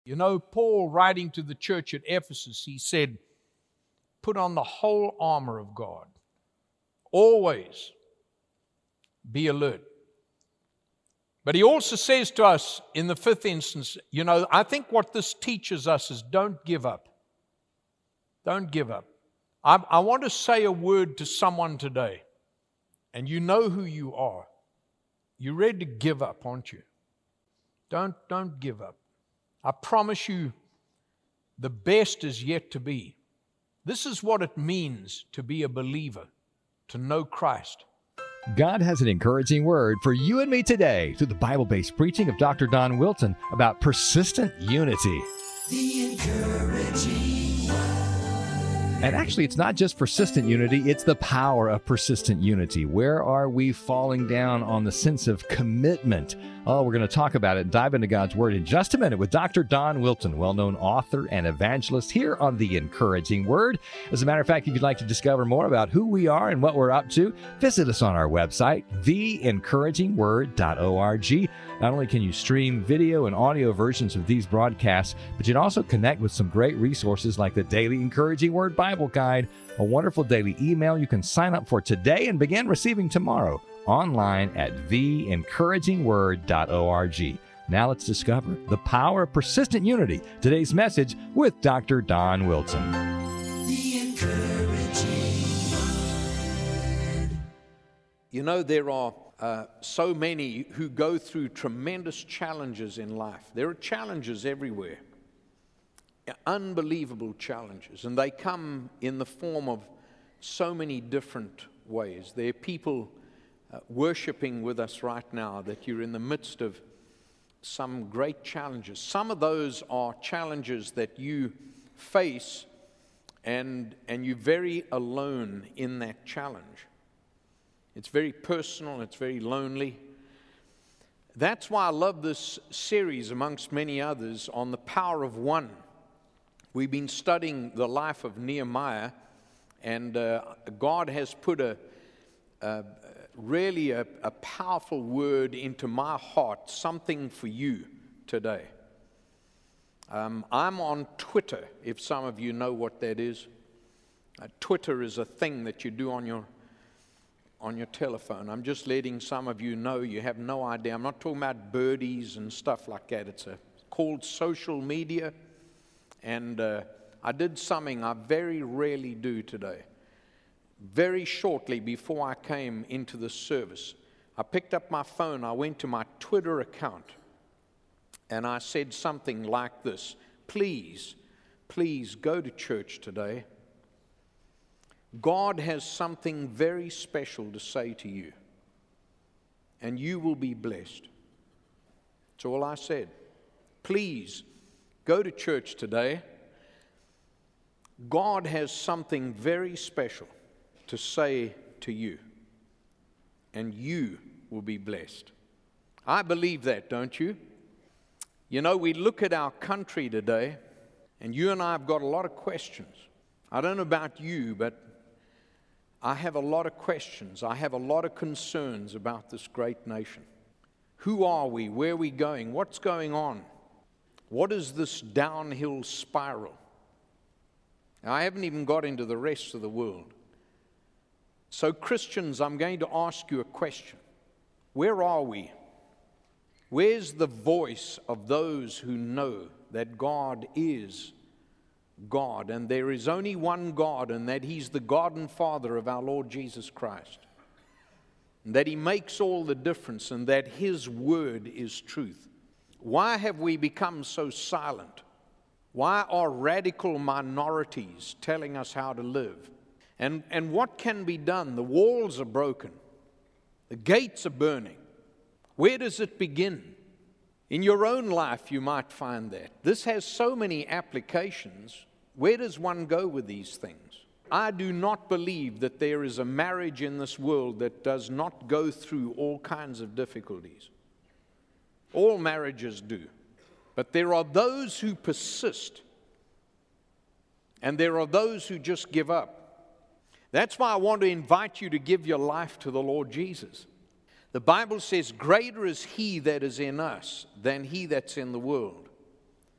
You know, Paul, writing to the church at Ephesus, he said, put on the whole armor of God. Always be alert. But he also says to us in the fifth instance, you know, I think what this teaches us is don't give up. Don't give up. I want to say a word to someone today, and you know who you are. You're ready to give up, aren't you? Don't give up. I promise you, the best is yet to be. This is what it means to be a believer, to know Christ. God has an encouraging word for you and me today through the Bible-based preaching of Dr. Don Wilson about persistent unity. The encouraging word. And actually, it's not just persistent unity, it's the power of persistent unity. Where are we falling down on the sense of commitment? Oh, we're going to talk about it and dive into God's Word in just a minute with Dr. Don Wilson, well-known author and evangelist here on The Encouraging Word. As a matter of fact, if you'd like to discover more about who we are and what we're up to, visit us on our website, theencouragingword.org. Not only can you stream video and audio versions of these broadcasts, but you can also connect with some great resources like the Daily Encouraging Word Bible Guide, a wonderful daily email you can sign up for today and begin receiving tomorrow online at theencouragingword.org. Now let's discover the power of persistent unity. Today's message with Dr. Don Wilson. The encouraging word. You know, there are so many who go through tremendous challenges in life. There are challenges everywhere, unbelievable challenges, and they come in the form of so many different ways. There are people worshiping with us right now that you're in the midst of some great challenges. Some of those are challenges that you face, and you're very alone in that challenge. It's very personal, it's very lonely. That's why I love this series, amongst many others, on the power of one. We've been studying the life of Nehemiah, and God has put really a powerful word into my heart, something for you today. I'm on Twitter, if some of you know what that is. Twitter is a thing that you do on your telephone. I'm just letting some of you know, you have no idea. I'm not talking about birdies and stuff like that. It's called social media. And I did something I very rarely do today. Very shortly before I came into the service, I picked up my phone, I went to my Twitter account, and I said something like this: please go to church today. God has something very special to say to you, and you will be blessed. That's all I said. Please go to church today. God has something very special to say to you, and you will be blessed. I believe that, don't you? You know, we look at our country today, and you and I have got a lot of questions. I don't know about you, but I have a lot of questions. I have a lot of concerns about this great nation. Who are we? Where are we going? What's going on? What is this downhill spiral? Now, I haven't even got into the rest of the world. So, Christians, I'm going to ask you a question. Where are we? Where's the voice of those who know that God is God, and there is only one God, and that He's the God and Father of our Lord Jesus Christ, and that He makes all the difference, and that His word is truth? Why have we become so silent? Why are radical minorities telling us how to live? And what can be done? The walls are broken. The gates are burning. Where does it begin? In your own life, you might find that. This has so many applications. Where does one go with these things? I do not believe that there is a marriage in this world that does not go through all kinds of difficulties. All marriages do. But there are those who persist, and there are those who just give up. That's why I want to invite you to give your life to the Lord Jesus. The Bible says, greater is He that is in us than he that's in the world.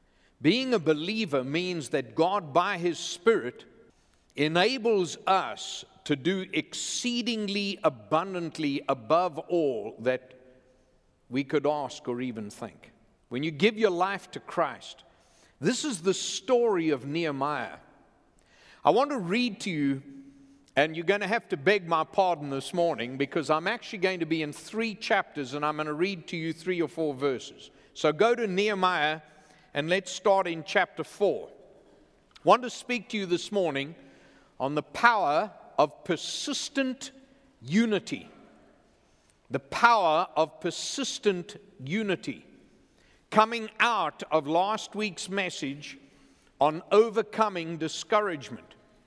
Being a believer means that God, by His Spirit, enables us to do exceedingly abundantly above all that we could ask or even think. When you give your life to Christ, this is the story of Nehemiah. I want to read to you, and you're going to have to beg my pardon this morning because I'm actually going to be in 3 chapters and I'm going to read to you 3 or 4 verses. So go to Nehemiah and let's start in chapter 4. I want to speak to you this morning on the power of persistent unity. The power of persistent unity. Coming out of last week's message on overcoming discouragement.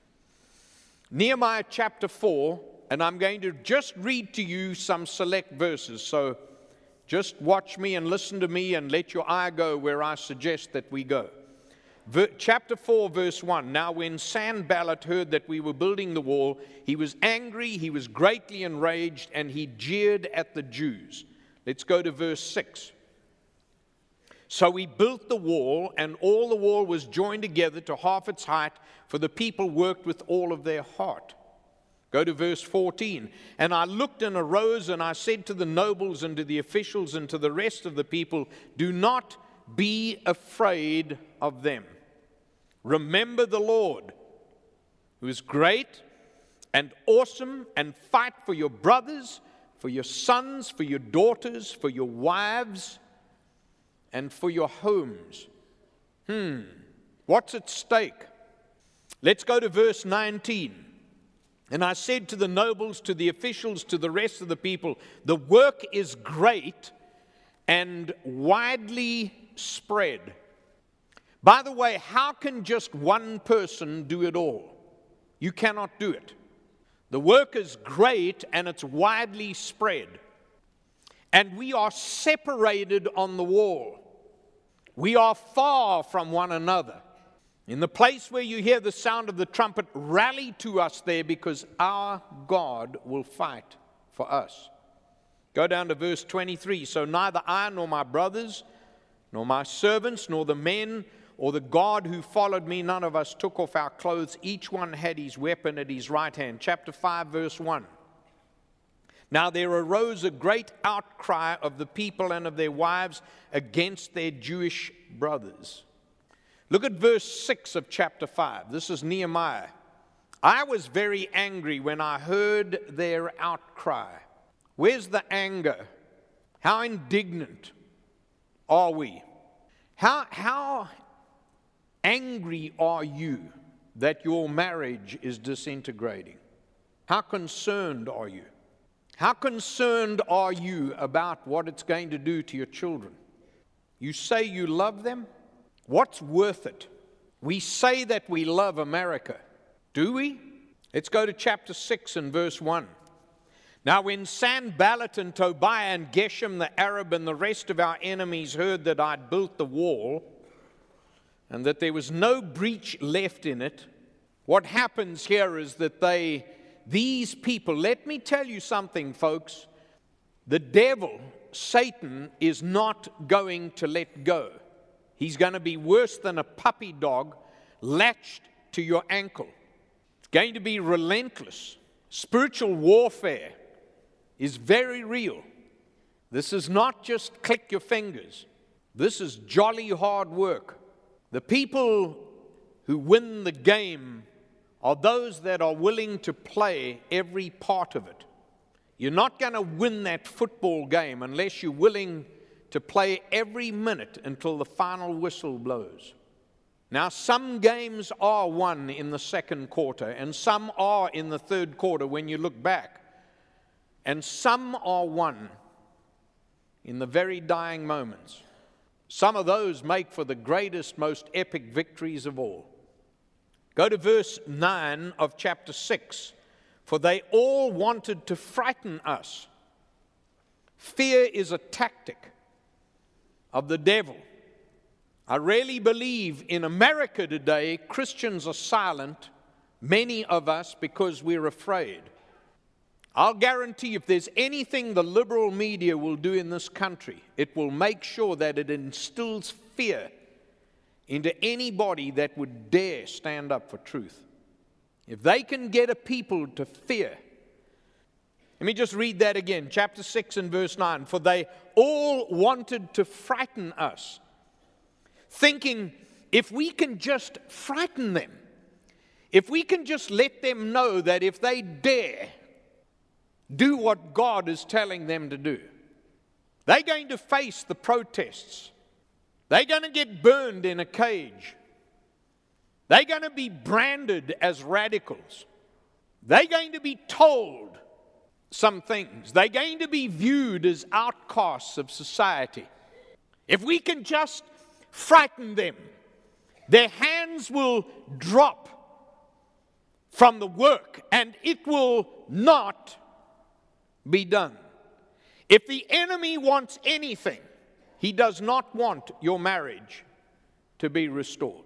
Nehemiah chapter 4, and I'm going to just read to you some select verses. So just watch me and listen to me and let your eye go where I suggest that we go. Chapter 4, verse 1. Now when Sanballat heard that we were building the wall, he was angry, he was greatly enraged, and he jeered at the Jews. Let's go to verse 6. So we built the wall, and all the wall was joined together to half its height, for the people worked with all of their heart. Go to verse 14. And I looked and arose, and I said to the nobles and to the officials and to the rest of the people, do not be afraid of them. Remember the Lord, who is great and awesome, and fight for your brothers, for your sons, for your daughters, for your wives, and for your homes. What's at stake? Let's go to verse 19. And I said to the nobles, to the officials, to the rest of the people, the work is great and widely spread. By the way, how can just one person do it all? You cannot do it. The work is great and it's widely spread. And we are separated on the wall. We are far from one another. In the place where you hear the sound of the trumpet, rally to us there, because our God will fight for us. Go down to verse 23. So neither I nor my brothers, nor my servants, nor the men, or the guard who followed me, none of us took off our clothes. Each one had his weapon at his right hand. Chapter 5, verse 1. Now there arose a great outcry of the people and of their wives against their Jewish brothers. Look at verse 6 of chapter 5. This is Nehemiah. I was very angry when I heard their outcry. Where's the anger? How indignant are we? How angry are you that your marriage is disintegrating? How concerned are you? How concerned are you about what it's going to do to your children? You say you love them? What's worth it? We say that we love America. Do we? Let's go to chapter 6 and verse 1. Now when Sanballat and Tobiah and Geshem the Arab and the rest of our enemies heard that I'd built the wall and that there was no breach left in it, what happens here is that these people, let me tell you something, folks. The devil, Satan, is not going to let go. He's going to be worse than a puppy dog latched to your ankle. It's going to be relentless. Spiritual warfare is very real. This is not just click your fingers. This is jolly hard work. The people who win the game are those that are willing to play every part of it. You're not going to win that football game unless you're willing to play every minute until the final whistle blows. Now, some games are won in the second quarter, and some are in the third quarter when you look back. And some are won in the very dying moments. Some of those make for the greatest, most epic victories of all. Go to verse 9 of chapter 6. For they all wanted to frighten us. Fear is a tactic of the devil. I really believe in America today, Christians are silent, many of us, because we're afraid. I'll guarantee if there's anything the liberal media will do in this country, it will make sure that it instills fear into anybody that would dare stand up for truth. If they can get a people to fear. Let me just read that again, chapter 6 and verse 9. For they all wanted to frighten us, thinking if we can just frighten them, if we can just let them know that if they dare do what God is telling them to do, they're going to face the protests. They're going to get burned in a cage. They're going to be branded as radicals. They're going to be told some things. They're going to be viewed as outcasts of society. If we can just frighten them, their hands will drop from the work and it will not be done. If the enemy wants anything, he does not want your marriage to be restored.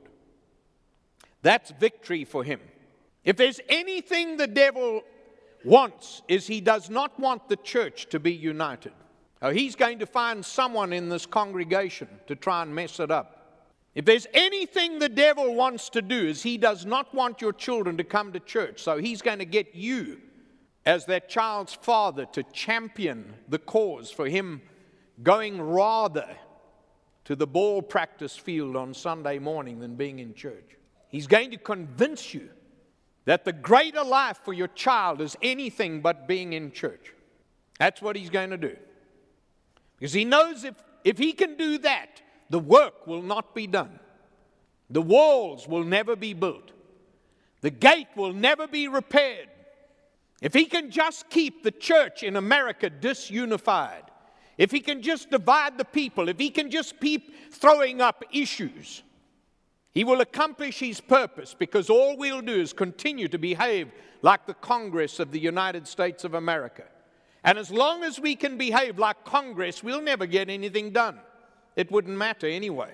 That's victory for him. If there's anything the devil wants, is he does not want the church to be united. He's going to find someone in this congregation to try and mess it up. If there's anything the devil wants to do, is he does not want your children to come to church. So he's going to get you as that child's father to champion the cause for him going rather to the ball practice field on Sunday morning than being in church. He's going to convince you that the greater life for your child is anything but being in church. That's what he's going to do. Because he knows if he can do that, the work will not be done. The walls will never be built. The gate will never be repaired. If he can just keep the church in America disunified, if he can just divide the people, if he can just keep throwing up issues, he will accomplish his purpose, because all we'll do is continue to behave like the Congress of the United States of America. And as long as we can behave like Congress, we'll never get anything done. It wouldn't matter anyway.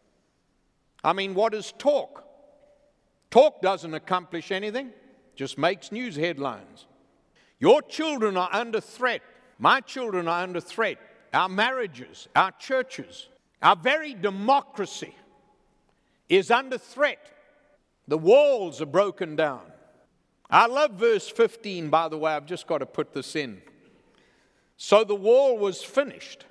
I mean, what is talk? Talk doesn't accomplish anything, just makes news headlines. Your children are under threat. My children are under threat. Our marriages, our churches, our very democracy is under threat. The walls are broken down. I love verse 15, by the way. I've just got to put this in. So the wall was finished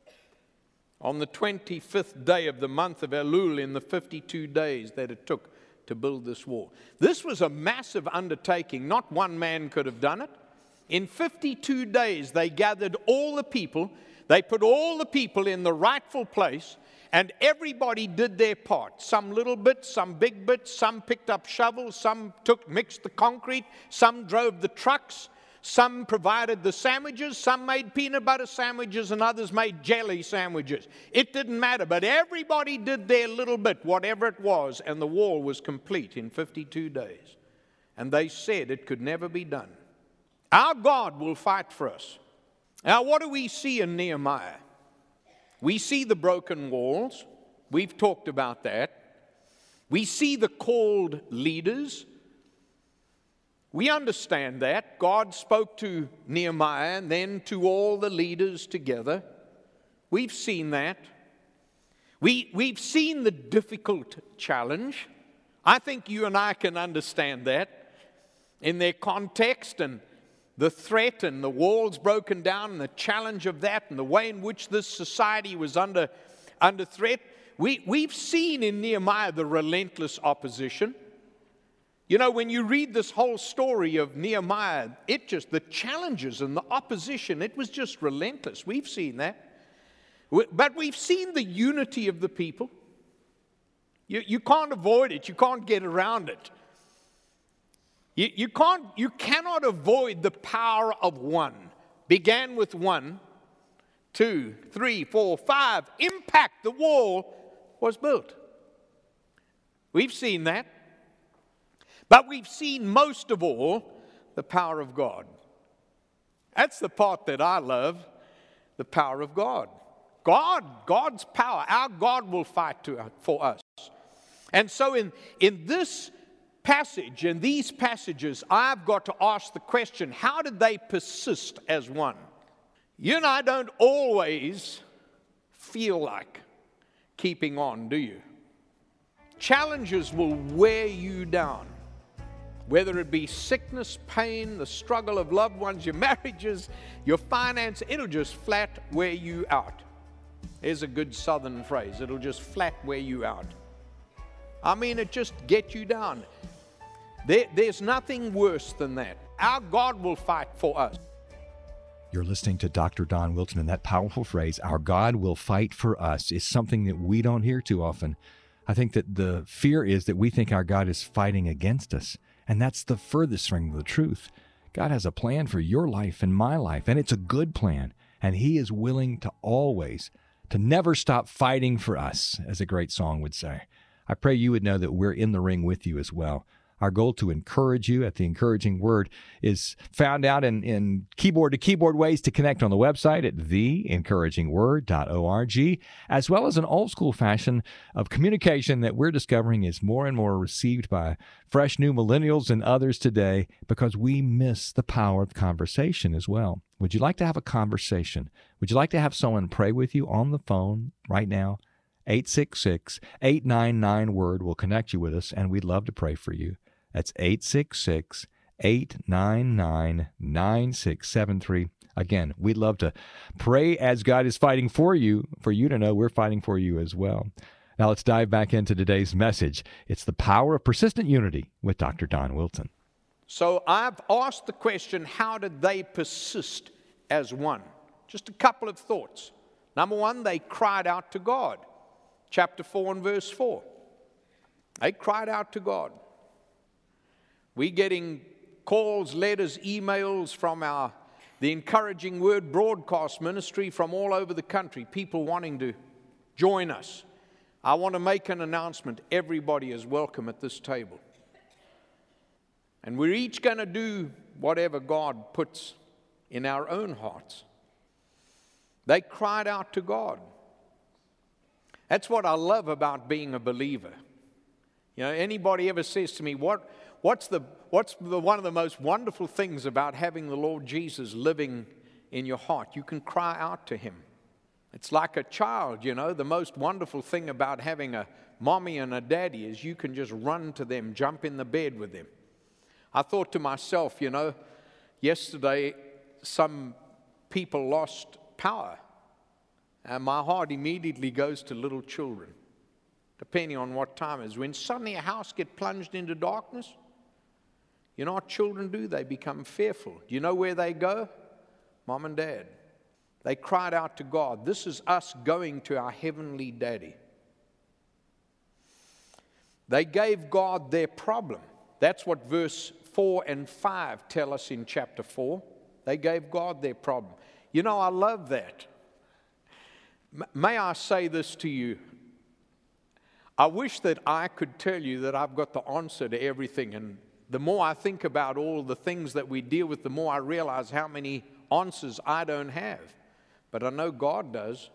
on the 25th day of the month of Elul in the 52 days that it took to build this wall. This was a massive undertaking. Not one man could have done it. In 52 days, they gathered all the people. They put all the people in the rightful place, and everybody did their part. Some little bit, some big bit, some picked up shovels, some mixed the concrete, some drove the trucks, some provided the sandwiches, some made peanut butter sandwiches, and others made jelly sandwiches. It didn't matter, but everybody did their little bit, whatever it was, and the wall was complete in 52 days. And they said it could never be done. Our God will fight for us. Now, what do we see in Nehemiah? We see the broken walls. We've talked about that. We see the called leaders. We understand that. God spoke to Nehemiah and then to all the leaders together. We've seen that. We've seen the difficult challenge. I think you and I can understand that in their context, and the threat and the walls broken down and the challenge of that and the way in which this society was under threat. We've seen in Nehemiah the relentless opposition. You know, when you read this whole story of Nehemiah, the challenges and the opposition, it was just relentless. We've seen that. But we've seen the unity of the people. You can't avoid it. You can't get around it. You cannot avoid the power of one. Began with 1, 2, 3, 4, 5. Impact, the wall was built. We've seen that. But we've seen most of all the power of God. That's the part that I love, the power of God. God's power. Our God will fight for us. And so in this passage, in these passages, I've got to ask the question, how did they persist as one? You and I don't always feel like keeping on, do you? Challenges will wear you down. Whether it be sickness, pain, the struggle of loved ones, your marriages, your finance, it'll just flat wear you out. There's a good southern phrase. It'll just flat wear you out. I mean, it just get you down. There's nothing worse than that. Our God will fight for us. You're listening to Dr. Don Wilson, and that powerful phrase, our God will fight for us, is something that we don't hear too often. I think that the fear is that we think our God is fighting against us, and that's the furthest thing from the truth. God has a plan for your life and my life, and it's a good plan, and He is willing to always, to never stop fighting for us, as a great song would say. I pray you would know that we're in the ring with you as well. Our goal to encourage you at the Encouraging Word is found out in keyboard-to-keyboard ways to connect on the website at theencouragingword.org, as well as an old-school fashion of communication that we're discovering is more and more received by fresh new millennials and others today because we miss the power of conversation as well. Would you like to have a conversation? Would you like to have someone pray with you on the phone right now? 866-899-WORD will connect you with us, and we'd love to pray for you. That's 866-899-9673. Again, we'd love to pray as God is fighting for you to know we're fighting for you as well. Now let's dive back into today's message. It's the power of persistent unity with Dr. Don Wilson. So I've asked the question, how did they persist as one? Just a couple of thoughts. Number one, they cried out to God. Chapter 4 and verse 4. They cried out to God. We're getting calls, letters, emails from the Encouraging Word broadcast ministry from all over the country, people wanting to join us. I want to make an announcement. Everybody is welcome at this table. And we're each going to do whatever God puts in our own hearts. They cried out to God. That's what I love about being a believer. You know, anybody ever says to me, what's one of the most wonderful things about having the Lord Jesus living in your heart? You can cry out to Him. It's like a child, you know. The most wonderful thing about having a mommy and a daddy is you can just run to them, jump in the bed with them. I thought to myself, you know, yesterday some people lost power. And my heart immediately goes to little children, depending on what time it is. When suddenly a house gets plunged into darkness, you know what children do? They become fearful. Do you know where they go? Mom and Dad. They cried out to God. This is us going to our heavenly Daddy. They gave God their problem. That's what verse 4 and 5 tell us in chapter 4. They gave God their problem. You know, I love that. May I say this to you? I wish that I could tell you that I've got the answer to everything. And the more I think about all the things that we deal with, the more I realize how many answers I don't have. But I know God does.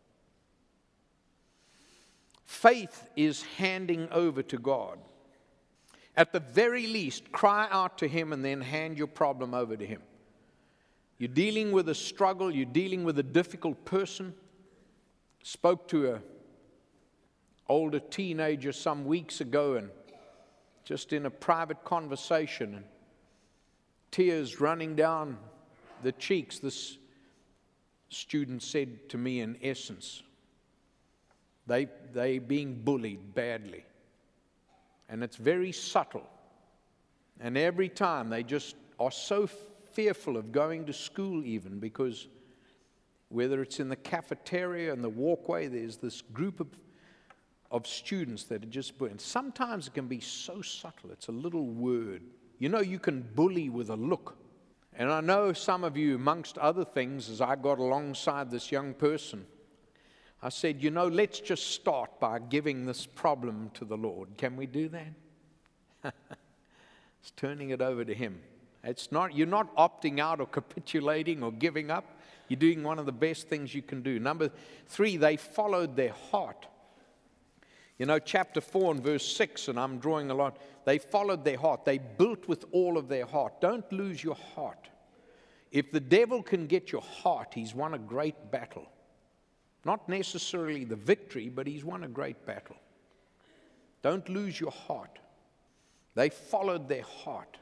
Faith is handing over to God. At the very least, cry out to Him and then hand your problem over to Him. You're dealing with a struggle, you're dealing with a difficult person. Spoke to an older teenager some weeks ago, and just in a private conversation, and tears running down the cheeks, this student said to me, in essence, they being bullied badly. And it's very subtle. And every time they just are so fearful of going to school even, because whether it's in the cafeteria and the walkway, there's this group of students that are just bullying. Sometimes it can be so subtle. It's a little word. You know, you can bully with a look. And I know some of you, amongst other things, as I got alongside this young person, I said, you know, let's just start by giving this problem to the Lord. Can we do that? It's turning it over to Him. You're not opting out or capitulating or giving up. You're doing one of the best things you can do. Number 3, they followed their heart. You know, chapter 4 and verse 6, and I'm drawing a lot, they followed their heart. They built with all of their heart. Don't lose your heart. If the devil can get your heart, he's won a great battle. Not necessarily the victory, but he's won a great battle. Don't lose your heart. They followed their heart.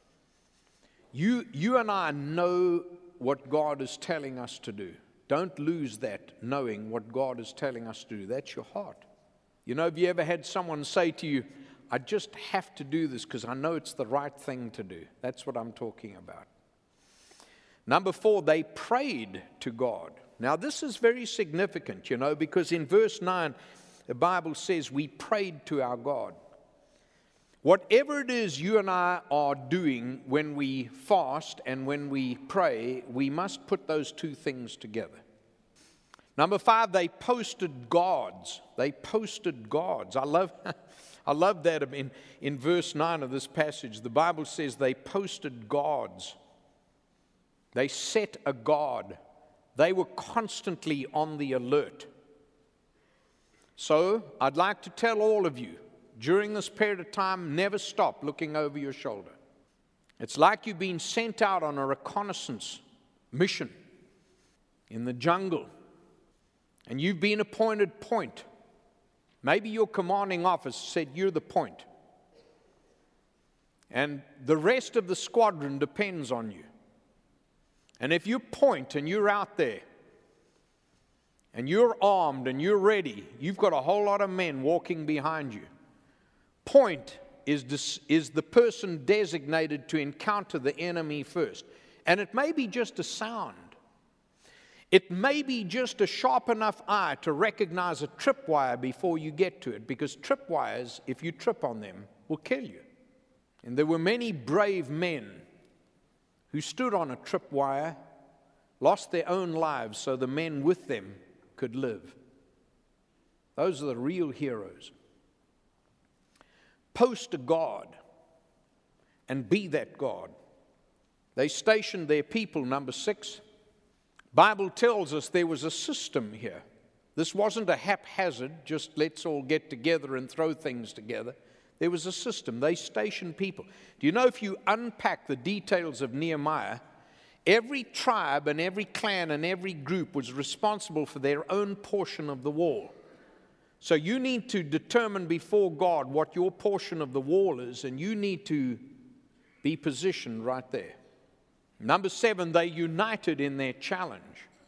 You and I know what God is telling us to do. Don't lose that, knowing what God is telling us to do. That's your heart. You know, have you ever had someone say to you, I just have to do this because I know it's the right thing to do? That's what I'm talking about. Number 4, they prayed to God. Now, this is very significant, you know, because in verse 9, the Bible says we prayed to our God. Whatever it is you and I are doing when we fast and when we pray, we must put those two things together. Number 5, they posted gods. They posted gods. I love that in verse 9 of this passage. The Bible says they posted gods. They set a guard. They were constantly on the alert. So I'd like to tell all of you, during this period of time, never stop looking over your shoulder. It's like you've been sent out on a reconnaissance mission in the jungle, and you've been appointed point. Maybe your commanding officer said, you're the point. And the rest of the squadron depends on you. And if you point and you're out there, and you're armed and you're ready, you've got a whole lot of men walking behind you. Point is the person designated to encounter the enemy first. And it may be just a sound. It may be just a sharp enough eye to recognize a tripwire before you get to it, because tripwires, if you trip on them, will kill you. And there were many brave men who stood on a tripwire, lost their own lives so the men with them could live. Those are the real heroes. Post a God and be that God. They stationed their people, number 6. Bible tells us there was a system here. This wasn't a haphazard, just let's all get together and throw things together. There was a system. They stationed people. Do you know, if you unpack the details of Nehemiah, every tribe and every clan and every group was responsible for their own portion of the wall. So you need to determine before God what your portion of the wall is, and you need to be positioned right there. Number 7, they united in their challenge.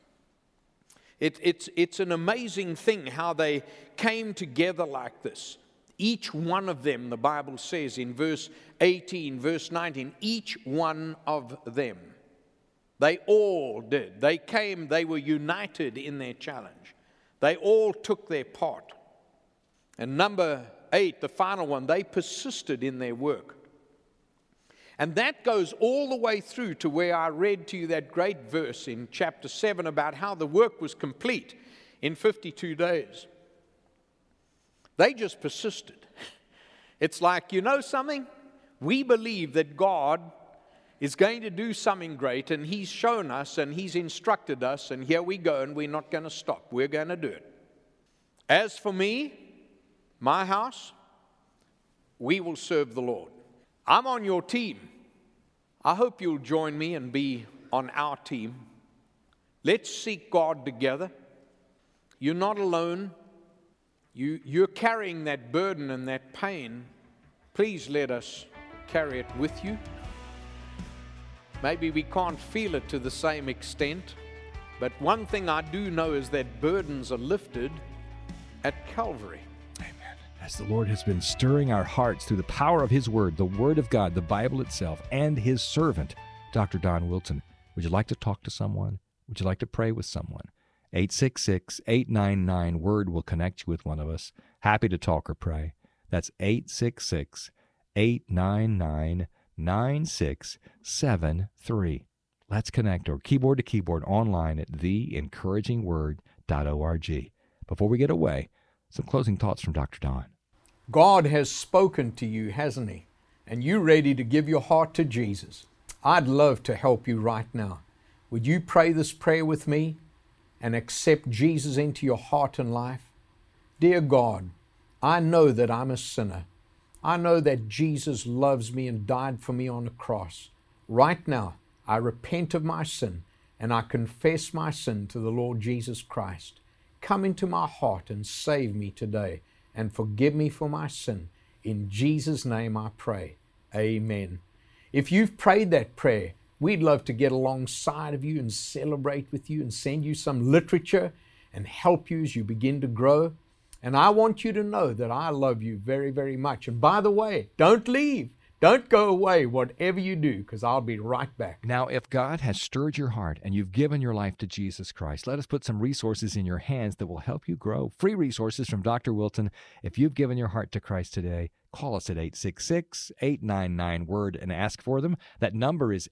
It's an amazing thing how they came together like this. Each one of them, the Bible says in verse 18, verse 19, each one of them. They all did. They came, they were united in their challenge. They all took their part. And number 8, the final one, they persisted in their work. And that goes all the way through to where I read to you that great verse in chapter 7 about how the work was complete in 52 days. They just persisted. It's like, you know something? We believe that God is going to do something great, and He's shown us and He's instructed us, and here we go, and we're not going to stop. We're going to do it. As for me, my house, we will serve the Lord. I'm on your team. I hope you'll join me and be on our team. Let's seek God together. You're not alone. You're carrying that burden and that pain. Please let us carry it with you. Maybe we can't feel it to the same extent, but one thing I do know is that burdens are lifted at Calvary. As the Lord has been stirring our hearts through the power of His Word, the Word of God, the Bible itself, and His servant, Dr. Don Wilson, would you like to talk to someone? Would you like to pray with someone? 866-899-WORD will connect you with one of us. Happy to talk or pray. That's 866-899-9673. Let's connect, or keyboard to keyboard online at theencouragingword.org. Before we get away, some closing thoughts from Dr. Don. God has spoken to you, hasn't He? And you're ready to give your heart to Jesus. I'd love to help you right now. Would you pray this prayer with me and accept Jesus into your heart and life? Dear God, I know that I'm a sinner. I know that Jesus loves me and died for me on the cross. Right now, I repent of my sin and I confess my sin to the Lord Jesus Christ. Come into my heart and save me today. and forgive me for my sin. In Jesus' name I pray. Amen. If you've prayed that prayer, we'd love to get alongside of you and celebrate with you and send you some literature and help you as you begin to grow. And I want you to know that I love you very, very much. And by the way, don't leave. Don't go away, whatever you do, because I'll be right back. Now, if God has stirred your heart and you've given your life to Jesus Christ, let us put some resources in your hands that will help you grow. Free resources from Dr. Wilson. If you've given your heart to Christ today, call us at 866-899-WORD and ask for them. That number is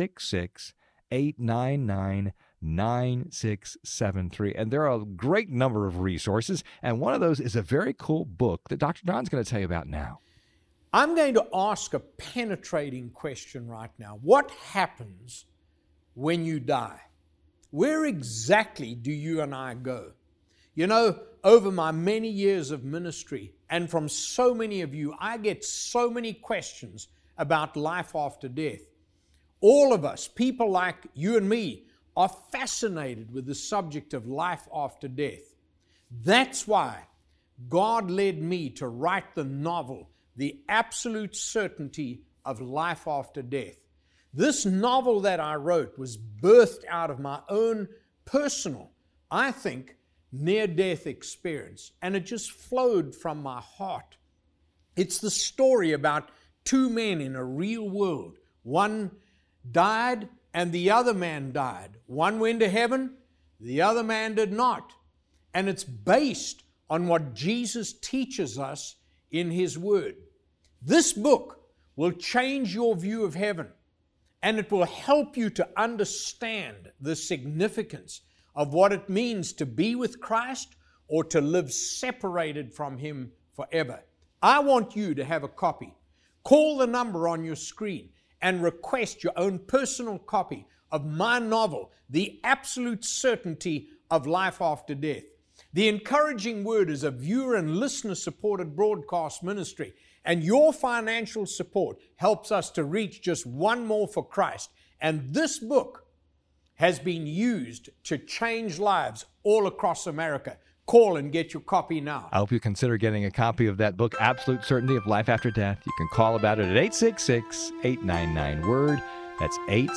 866-899-9673. And there are a great number of resources, and one of those is a very cool book that Dr. Don's going to tell you about now. I'm going to ask a penetrating question right now. What happens when you die? Where exactly do you and I go? You know, over my many years of ministry, and from so many of you, I get so many questions about life after death. All of us, people like you and me, are fascinated with the subject of life after death. That's why God led me to write the novel, The Absolute Certainty of Life After Death. This novel that I wrote was birthed out of my own personal, I think, near-death experience, and it just flowed from my heart. It's the story about two men in a real world. One died and the other man died. One went to heaven, the other man did not. And it's based on what Jesus teaches us in His Word. This book will change your view of heaven, and it will help you to understand the significance of what it means to be with Christ or to live separated from Him forever. I want you to have a copy. Call the number on your screen and request your own personal copy of my novel, The Absolute Certainty of Life After Death. The Encouraging Word is a viewer and listener-supported broadcast ministry, and your financial support helps us to reach just one more for Christ. And this book has been used to change lives all across America. Call and get your copy now. I hope you consider getting a copy of that book, Absolute Certainty of Life After Death. You can call about it at 866-899-WORD. That's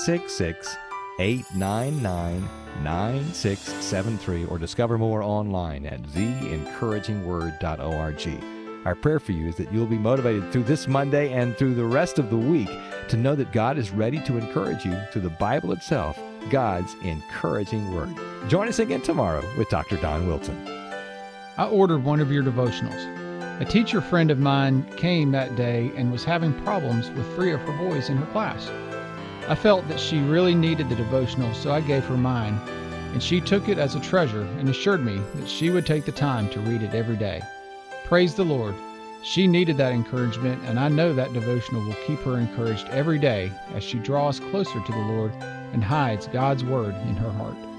866-899-9673, or discover more online at theencouragingword.org. Our prayer for you is that you'll be motivated through this Monday and through the rest of the week to know that God is ready to encourage you through the Bible itself, God's encouraging Word. Join us again tomorrow with Dr. Don Wilson. I ordered one of your devotionals. A teacher friend of mine came that day and was having problems with 3 of her boys in her class. I felt that she really needed the devotional, so I gave her mine, and she took it as a treasure and assured me that she would take the time to read it every day. Praise the Lord. She needed that encouragement, and I know that devotional will keep her encouraged every day as she draws closer to the Lord and hides God's Word in her heart.